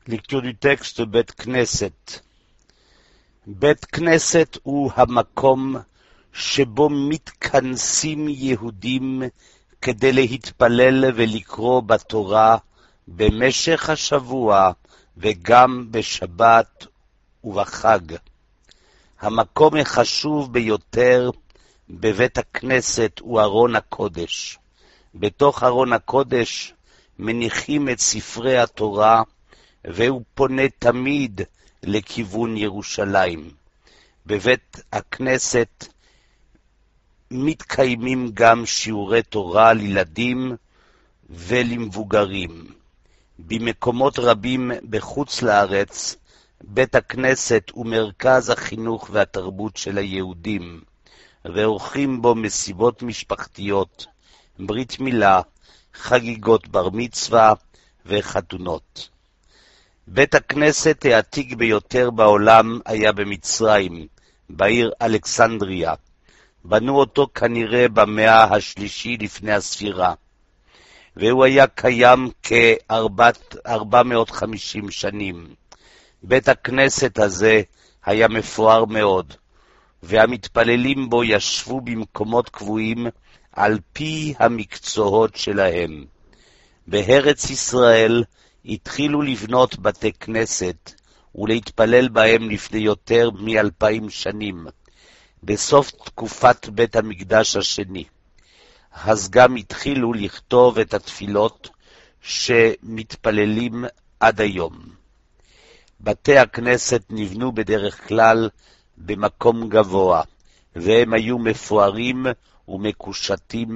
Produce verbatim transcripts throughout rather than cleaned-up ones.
Lecture du texte בית כנסת. בית כנסת הוא המקום שבו מתכנסים יהודים כדי להתפלל ולקרוא בתורה במשך השבוע וגם בשבת ובחג. המקום החשוב ביותר בבית הכנסת הוא ארון הקודש. בתוך ארון הקודש מניחים את ספרי התורה, והוא פונה תמיד לכיוון ירושלים. בבית הכנסת מתקיימים גם שיעורי תורה לילדים ולמבוגרים. במקומות רבים בחוץ לארץ, בית הכנסת הוא מרכז החינוך והתרבות של היהודים, ועורכים בו מסיבות משפחתיות, ברית מילה, חגיגות בר מצווה וחתונות. בית הכנסת העתיק ביותר בעולם היה במצרים, בעיר אלכסנדריה. בנו אותו כנראה במאה השלישי לפני הספירה, והוא היה קיים כ-ארבע מאות וחמישים שנים. בית הכנסת הזה היה מפואר מאוד, והמתפללים בו ישבו במקומות קבועים על פי המקצועות שלהם. בארץ ישראל התחילו לבנות בתי כנסת ולהתפלל בהם לפני יותר מאלפיים שנים, בסוף תקופת בית המקדש השני. אז גם התחילו לכתוב את התפילות שמתפללים עד היום. בתי הכנסת נבנו בדרך כלל במקום גבוה, והם היו מפוארים ומקושטים.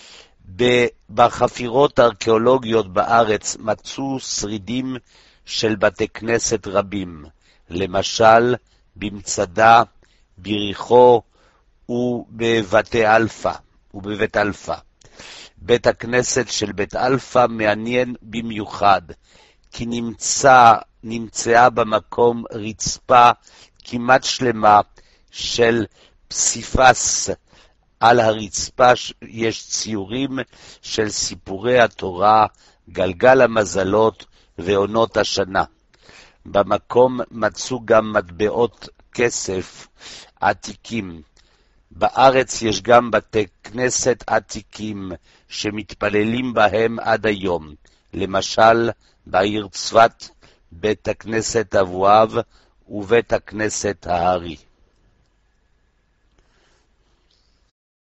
בחפירות הארכיאולוגיות בארץ מצאו שרידים של בתי כנסת רבים, למשל במצדה, ביריחו ובבתי אלפה, ובבית אלפה. בית הכנסת של בית אלפה מעניין במיוחד, כי נמצא, נמצאה במקום רצפה כמעט שלמה של פסיפס. על הרצפה יש ציורים של סיפורי התורה, גלגל המזלות ועונות השנה. במקום מצאו גם מטבעות כסף עתיקים. בארץ יש גם בתי כנסת עתיקים שמתפללים בהם עד היום. למשל, בעיר צפת, בית הכנסת אבואב ובית הכנסת ההרי.